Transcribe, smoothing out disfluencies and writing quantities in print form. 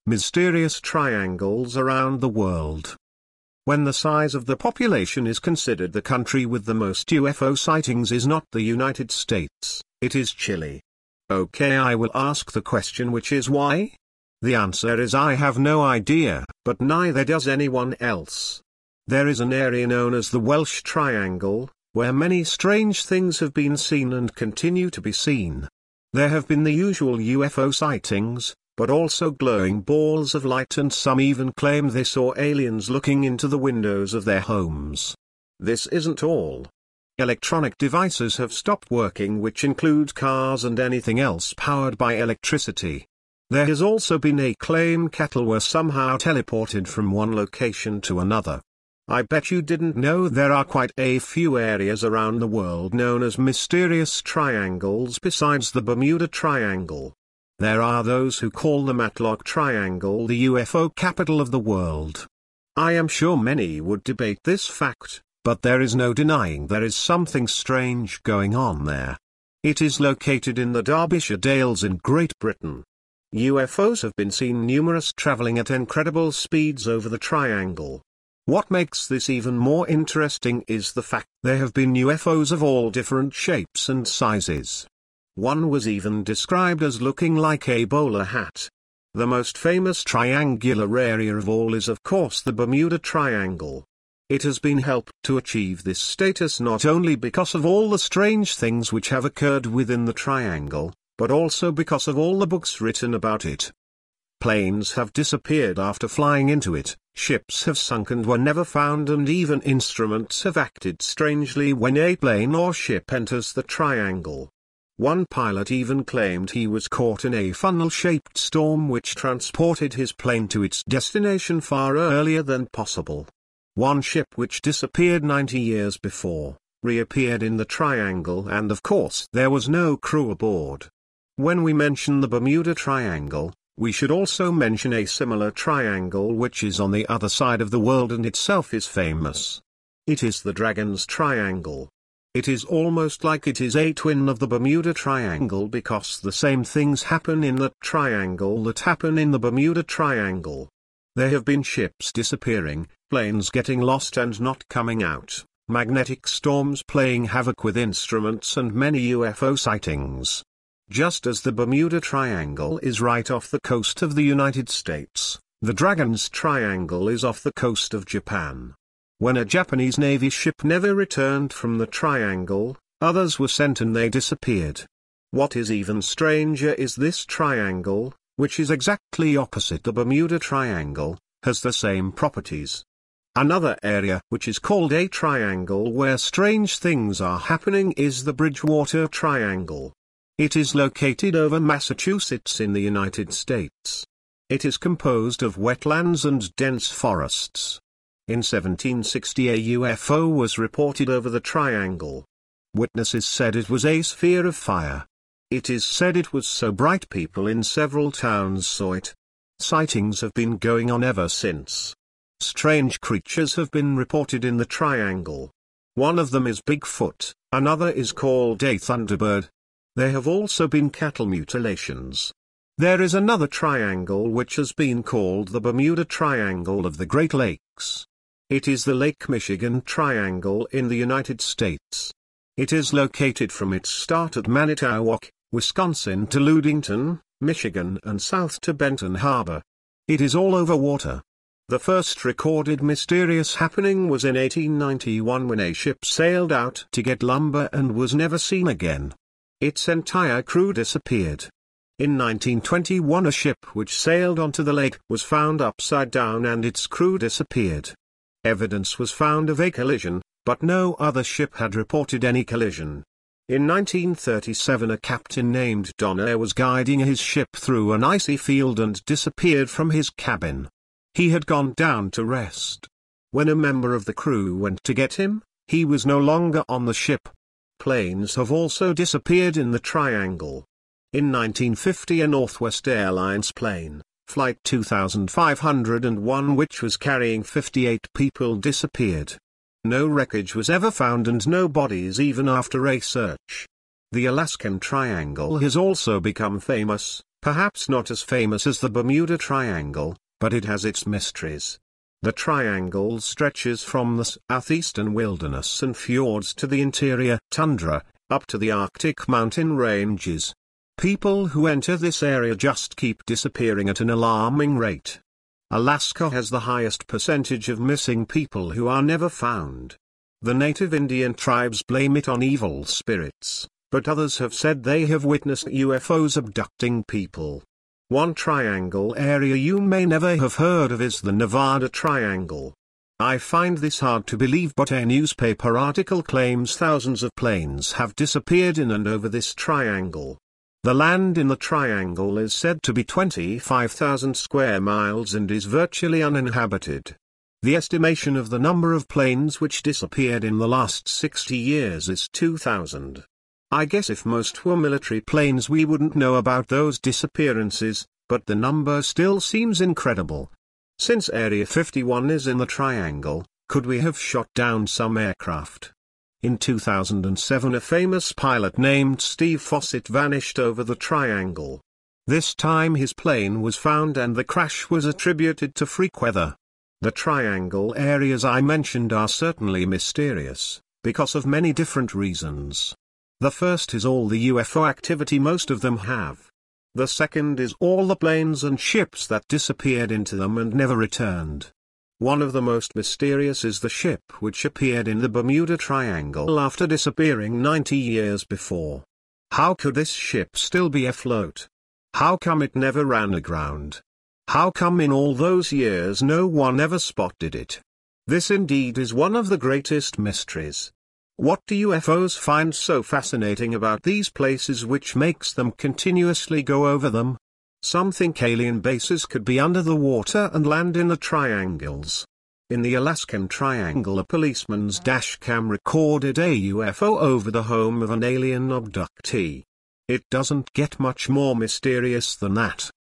Mysterious triangles around the world. When the size of the population is considered, the country with the most UFO sightings is not the United States, it is Chile. Okay, I will ask the question, which is why? The answer is I have no idea, but neither does anyone else. There is an area known as the Welsh Triangle, where many strange things have been seen and continue to be seen. There have been the usual UFO sightings, but also glowing balls of light, and some even claim they saw aliens looking into the windows of their homes. This isn't all. Electronic devices have stopped working, which include cars and anything else powered by electricity. There has also been a claim cattle were somehow teleported from one location to another. I bet you didn't know there are quite a few areas around the world known as mysterious triangles besides the Bermuda Triangle. There are those who call the Matlock Triangle the UFO capital of the world. I am sure many would debate this fact, but there is no denying there is something strange going on there. It is located in the Derbyshire Dales in Great Britain. UFOs have been seen numerous, traveling at incredible speeds over the triangle. What makes this even more interesting is the fact there have been UFOs of all different shapes and sizes. One was even described as looking like a bowler hat. The most famous triangular area of all is of course the Bermuda Triangle. It has been helped to achieve this status not only because of all the strange things which have occurred within the triangle, but also because of all the books written about it. Planes have disappeared after flying into it, ships have sunk and were never found, and even instruments have acted strangely when a plane or ship enters the triangle. One pilot even claimed he was caught in a funnel-shaped storm which transported his plane to its destination far earlier than possible. One ship which disappeared 90 years before, reappeared in the triangle, and of course there was no crew aboard. When we mention the Bermuda Triangle, we should also mention a similar triangle which is on the other side of the world and itself is famous. It is the Dragon's Triangle. It is almost like it is a twin of the Bermuda Triangle because the same things happen in that triangle that happen in the Bermuda Triangle. There have been ships disappearing, planes getting lost and not coming out, magnetic storms playing havoc with instruments, and many UFO sightings. Just as the Bermuda Triangle is right off the coast of the United States, the Dragon's Triangle is off the coast of Japan. When a Japanese Navy ship never returned from the triangle, others were sent and they disappeared. What is even stranger is this triangle, which is exactly opposite the Bermuda Triangle, has the same properties. Another area which is called a triangle where strange things are happening is the Bridgewater Triangle. It is located over Massachusetts in the United States. It is composed of wetlands and dense forests. In 1760 a UFO was reported over the triangle. Witnesses said it was a sphere of fire. It is said it was so bright people in several towns saw it. Sightings have been going on ever since. Strange creatures have been reported in the triangle. One of them is Bigfoot, another is called a Thunderbird. There have also been cattle mutilations. There is another triangle which has been called the Bermuda Triangle of the Great Lakes. It is the Lake Michigan Triangle in the United States. It is located from its start at Manitowoc, Wisconsin to Ludington, Michigan, and south to Benton Harbor. It is all over water. The first recorded mysterious happening was in 1891 when a ship sailed out to get lumber and was never seen again. Its entire crew disappeared. In 1921 a ship which sailed onto the lake was found upside down and its crew disappeared. Evidence was found of a collision, but no other ship had reported any collision. In 1937 a captain named Donner was guiding his ship through an icy field and disappeared from his cabin. He had gone down to rest. When a member of the crew went to get him, he was no longer on the ship. Planes have also disappeared in the triangle. In 1950 a Northwest Airlines plane, Flight 2501, which was carrying 58 people, disappeared. No wreckage was ever found and no bodies even after a search. The Alaskan Triangle has also become famous, Perhaps not as famous as the Bermuda Triangle, but it has its mysteries. The triangle stretches from the southeastern wilderness and fjords to the interior tundra, up to the Arctic mountain ranges. People who enter this area just keep disappearing at an alarming rate. Alaska has the highest percentage of missing people who are never found. The native Indian tribes blame it on evil spirits, but others have said they have witnessed UFOs abducting people. One triangle area you may never have heard of is the Nevada Triangle. I find this hard to believe, but a newspaper article claims thousands of planes have disappeared in and over this triangle. The land in the triangle is said to be 25,000 square miles and is virtually uninhabited. The estimation of the number of planes which disappeared in the last 60 years is 2,000. I guess if most were military planes we wouldn't know about those disappearances, but the number still seems incredible. Since Area 51 is in the triangle, could we have shot down some aircraft? In 2007 a famous pilot named Steve Fossett vanished over the triangle. This time his plane was found and the crash was attributed to freak weather. The triangle areas I mentioned are certainly mysterious, because of many different reasons. The first is all the UFO activity most of them have. The second is all the planes and ships that disappeared into them and never returned. One of the most mysterious is the ship which appeared in the Bermuda Triangle after disappearing 90 years before. How could this ship still be afloat? How come it never ran aground? How come in all those years no one ever spotted it? This indeed is one of the greatest mysteries. What do UFOs find so fascinating about these places which makes them continuously go over them? Some think alien bases could be under the water and land in the triangles. In the Alaskan Triangle, a policeman's dashcam recorded a UFO over the home of an alien abductee. It doesn't get much more mysterious than that.